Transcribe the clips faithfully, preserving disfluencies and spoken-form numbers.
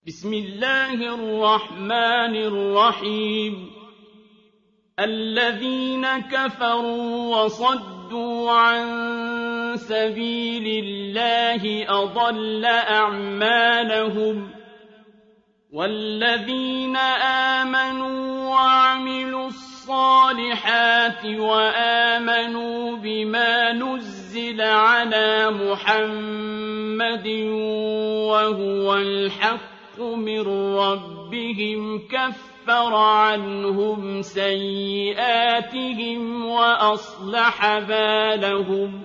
بسم الله الرحمن الرحيم الذين كفروا وصدوا عن سبيل الله أضل أعمالهم والذين آمنوا وعملوا الصالحات وآمنوا بما نزل على محمد وهو الحق من ربهم كفر عنهم سيئاتهم وأصلح بالهم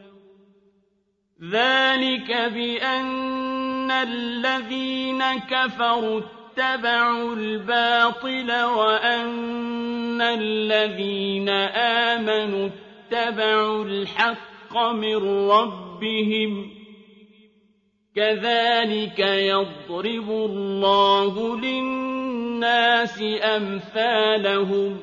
ذلك بأن الذين كفروا اتبعوا الباطل وأن الذين آمنوا اتبعوا الحق من ربهم كذلك يضرب الله للناس أمثالهم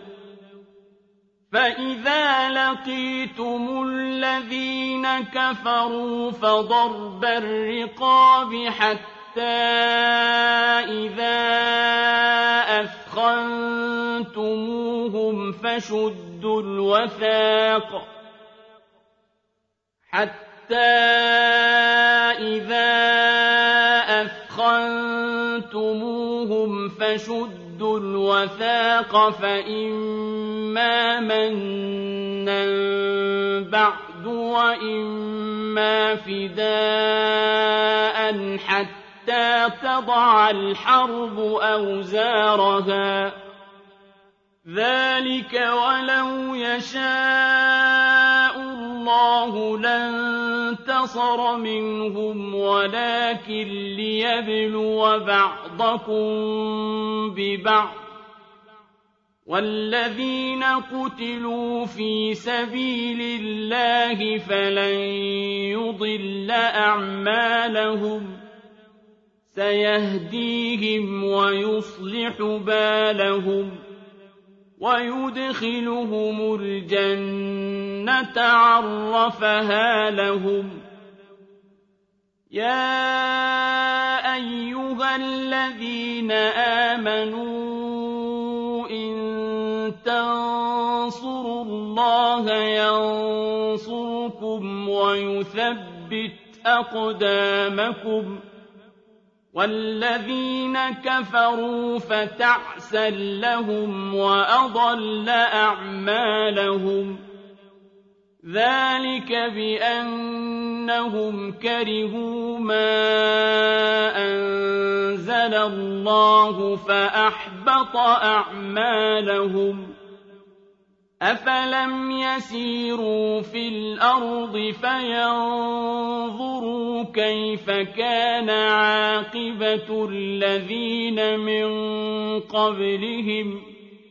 فإذا لقيتم الذين كفروا فضرب الرقاب حتى إذا أثخنتموهم فشدوا الوثاق حتى إذا أثخنتموهم فشدوا الوثاق فإما منا بعد وإما فداء حتى تضع الحرب أوزارها ذلك ولو يشاء الله لانتصر منهم ولكن ليبلو بعضكم ببعض والذين قتلوا في سبيل الله فلن يضل أعمالهم سيهديهم ويصلح بالهم ويدخلهم الجنة عرفها لهم يا أيها الذين آمنوا إن تنصروا الله ينصركم ويثبت أقدامكم والذين كفروا فتعسا لهم وأضل أعمالهم ذلك بأنهم كرهوا ما أنزل الله فأحبط أعمالهم أفلم يسيروا في الأرض فينظروا كيف كان عاقبة الذين من قبلهم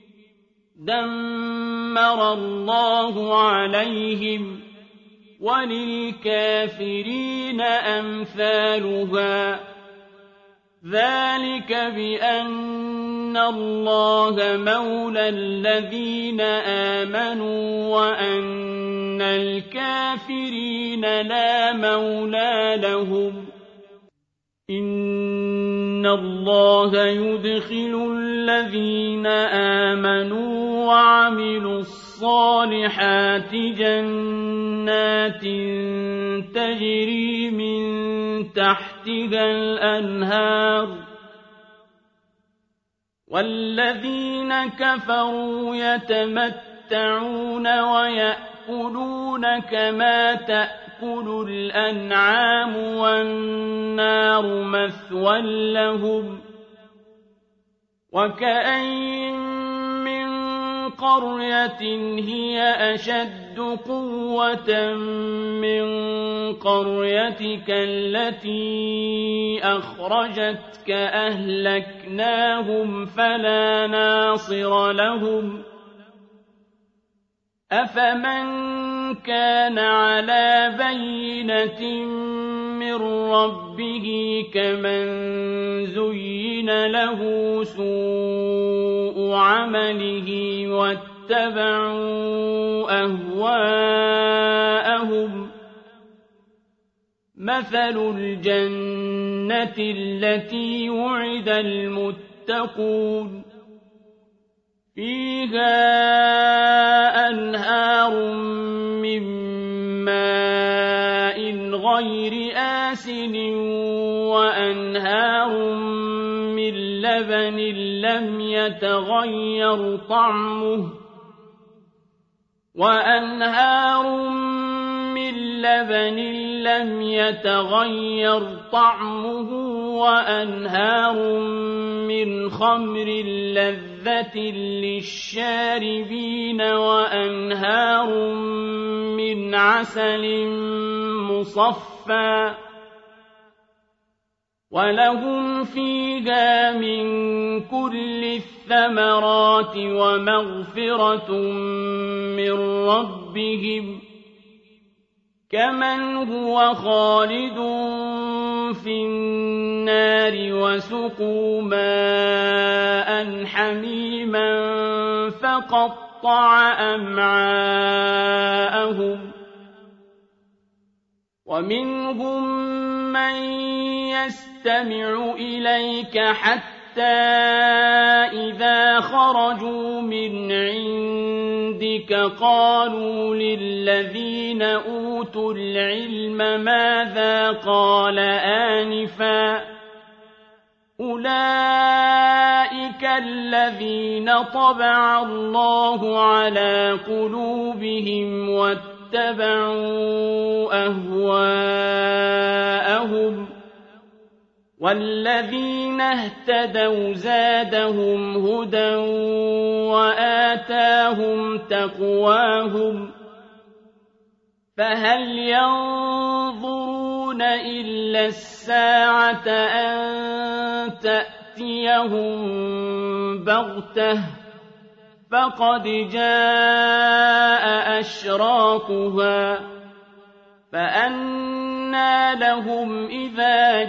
دمر الله عليهم وللكافرين أمثالها ذلك بأن الله مولى الذين آمنوا وأن الكافرين لا مولى لهم إن الله يدخل الذين آمنوا وعملوا الصالحات جنات تجري من تحتها الأنهار والذين كفروا يتمتعون ويأكلون كما تأكل الأنعام والنار مثوى لهم وكأين من قرية هي أشد قوة من قريتك التي أخرجتك أهلكناهم فلا ناصر لهم أفمن كان على بينة من ربه كمن زين له سوء عمله واتبعوا أهواءهم مثل الجنة التي وعد المتقون فيها أنهار من ماء غير آسن وأنهار من لبن لم يتغير طعمه وأنهار من لبن لم يتغير طعمه وأنهار من خمر لذة للشاربين وأنهار من عسل مصفى ولهم فيها من كل الثمرات ومغفرة من ربهم كمن هو خالد في النار وسقوا ماء حميما فقطع أمعاءهم ومنهم من يستمع إليك حتى إذا خرجوا من عندك قالوا للذين أوتوا العلم ماذا قال آنفا أولئك الذين طبع الله على قلوبهم واتبعوا أهواءهم والذين اهتدوا زادهم هدى وآتاهم تقواهم فهل ينظرون إلا الساعة أن تأتيهم بغتة فقد جاء أشراطها فأنى لهم إذا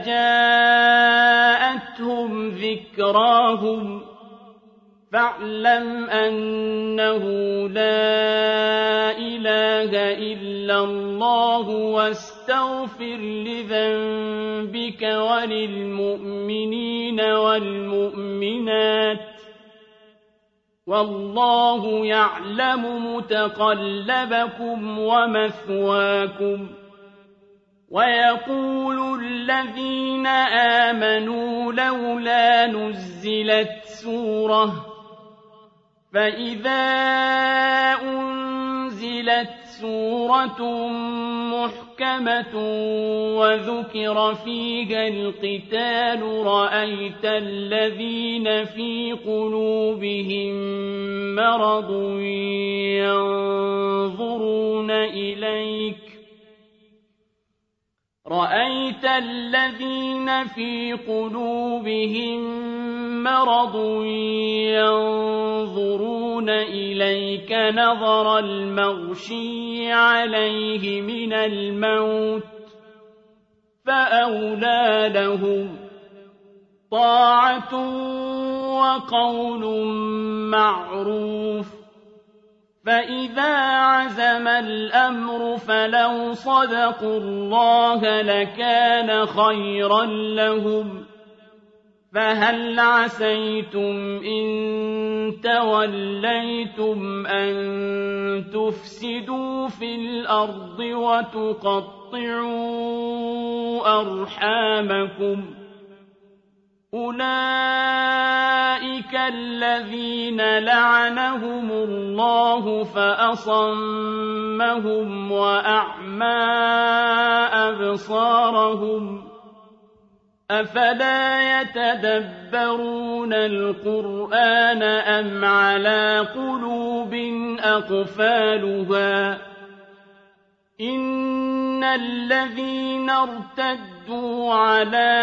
جاءتهم ذكراهم فاعلم أنه لا إله إلا الله واستغفر لذنبك وللمؤمنين والمؤمنات والله يعلم متقلبكم ومثواكم ويقول الذين آمنوا لولا نزلت سورة فإذا أنزلت سورة محكمة وذكر فيها القتال رأيت الذين في قلوبهم مرض ينظرون إليك رأيت الذين في قلوبهم مرض ينظرون إليك نظر المغشي عليه من الموت فأولى لهم طاعة وقول معروف فإذا عزم الأمر فلو صدقوا الله لكان خيرا لهم فهل عسيتم إن توليتم أن تفسدوا في الأرض وتقطعوا أرحامكم أولئك الذين لعنهم الله فأصمهم وأعمى أبصارهم أفلا يتدبرون القرآن أم على قلوب أقفالها إن الذين ارتدوا على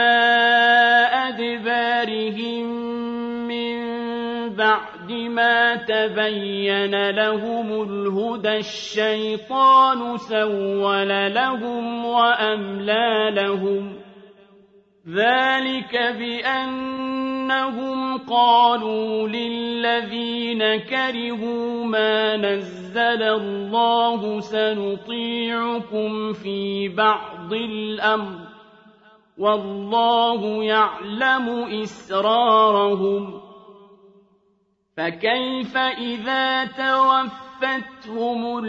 أدبارهم من بعد ما تبين لهم الهدى الشيطان سول لهم وأملى لهم ذلك بأن أنهم قالوا للذين كرهوا ما نزل الله سنطيعكم في بعض الأمر والله يعلم إسرارهم فكيف إذا توفتهم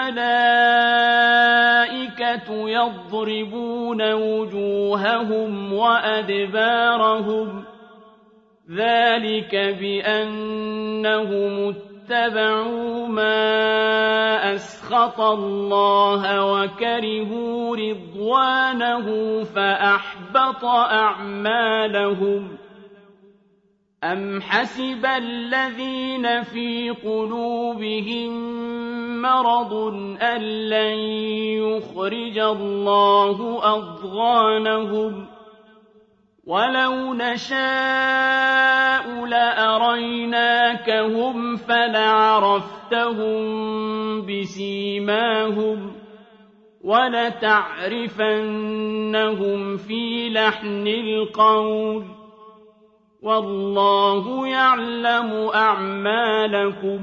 الملائكة يضربون وجوههم وأدبارهم ذلك بأنهم اتبعوا ما أسخط الله وكرهوا رضوانه فأحبط أعمالهم أم حسب الذين في قلوبهم مرض أن لن يخرج الله أضغانهم ولو نشاء لأريناكهم فلعرفتهم بسيماهم ولتعرفنهم في لحن القول والله يعلم أعمالكم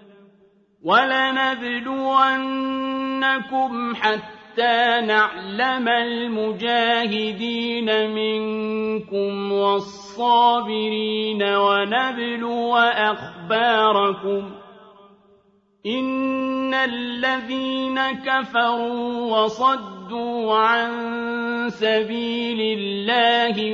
ولنبلونكم حتى نعلم المجاهدين منكم والصابرين ونبلو أخباركم إن الذين كفروا وصدوا عن سبيل الله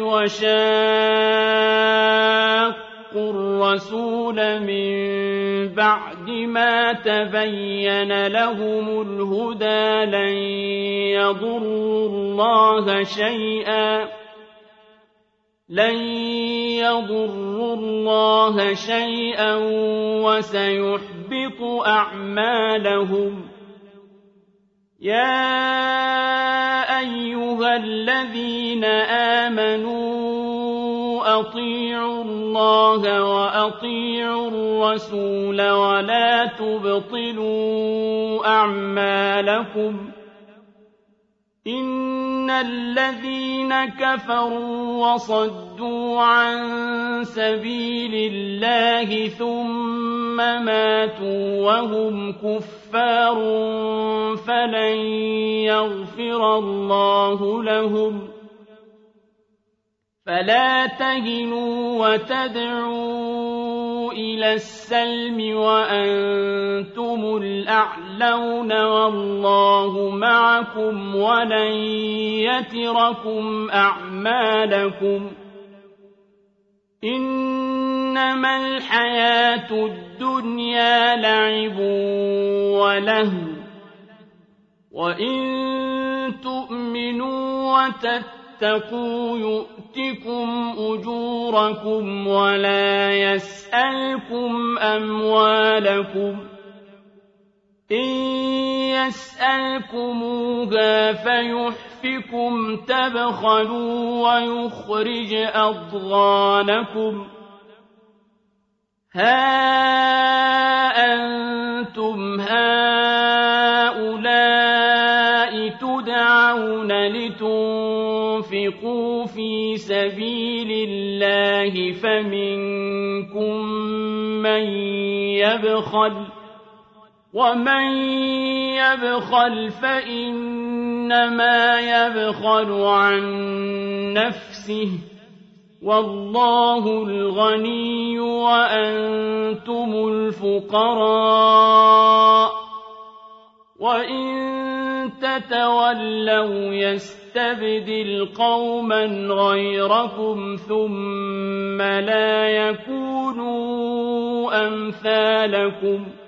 وشاقوا الرسول من بعد ما تبين لهم الهدى لن يضروا الله شيئا لن يضروا الله شيئا وسيحبط أعمالهم يا أيها الذين آمنوا أطيعوا الله وأطيعوا الرسول ولا تبطلوا أعمالكم إن الذين كفروا وصدوا عن سبيل الله ثم ماتوا وهم كفار فلن يغفر الله لهم فلا تهنوا وتدعوا إلى السلم وأنتم الأعلون والله معكم ولن يتركم أعمالكم إنما الحياة الدنيا لعب ولهو وإن تؤمنوا وتتقوا يؤتكم أجوركم ولا يسألكم أموالكم إن يسألكموها فيحفكم تبخلوا ويخرج أضغانكم ها أنتم هؤلاء تدعون لتنفقوا في سبيل الله فمنكم من يبخل ومن يبخل فإنما يبخل عن نفسه والله الغني وأنتم الفقراء وإن تتولوا يستبدل قوما غيركم ثم لا يكونوا أمثالكم